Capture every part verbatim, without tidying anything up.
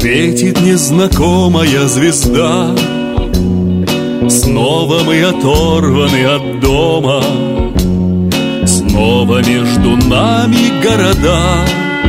Светит незнакомая звезда. Снова мы оторваны от дома. Снова между нами города.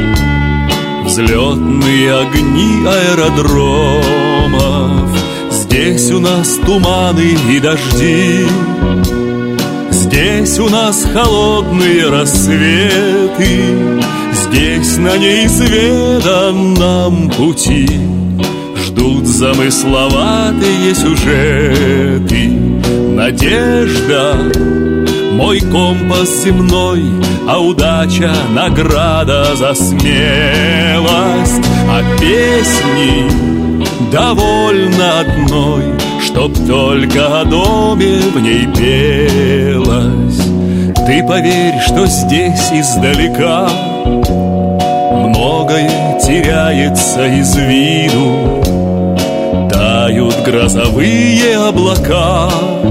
Взлетные огни аэродромов. Здесь у нас туманы и дожди. Здесь у нас холодные рассветы. Здесь на неизведанном пути ждут замысловатые сюжеты. Надежда — мой компас земной, а удача — награда за смелость. А песни довольно одной, чтоб только о доме в ней пелось. Ты поверь, что здесь издалека многое теряется из виду. Тают грозовые облака,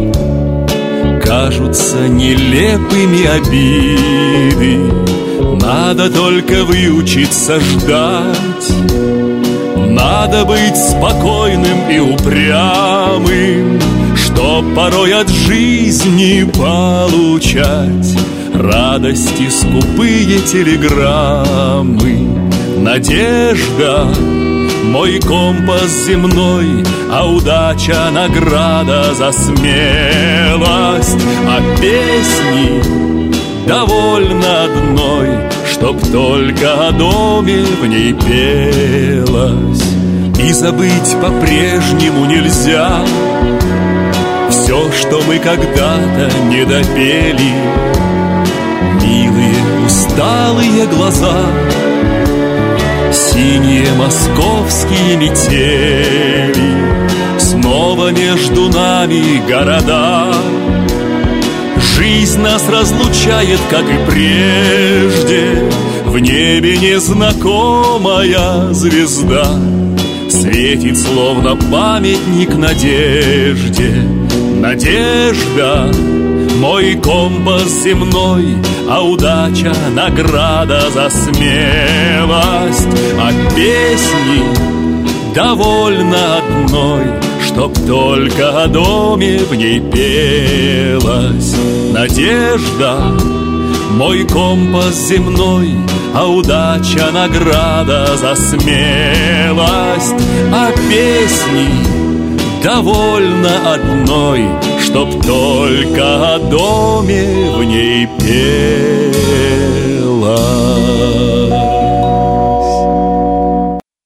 кажутся нелепыми обиды. Надо только выучиться ждать. Надо быть спокойным и упрямым, чтоб порой от жизни получать радости скупые телеграммы. Надежда — мой компас земной, а удача — награда за смелость. А песни довольно одной, чтоб только о доме в ней пелось. И забыть по-прежнему нельзя все, что мы когда-то не допели. Милые усталые глаза, синие московские метели. Снова между нами города. Жизнь нас разлучает, как и прежде. В небе незнакомая звезда светит, словно памятник надежде. Надежда — мой компас земной, а удача — награда за смелость. А песни довольно одной, чтоб только о доме в ней пелось. Надежда — мой компас земной, а удача — награда за смелость. А песни довольно одной, чтоб только о доме в ней пелось.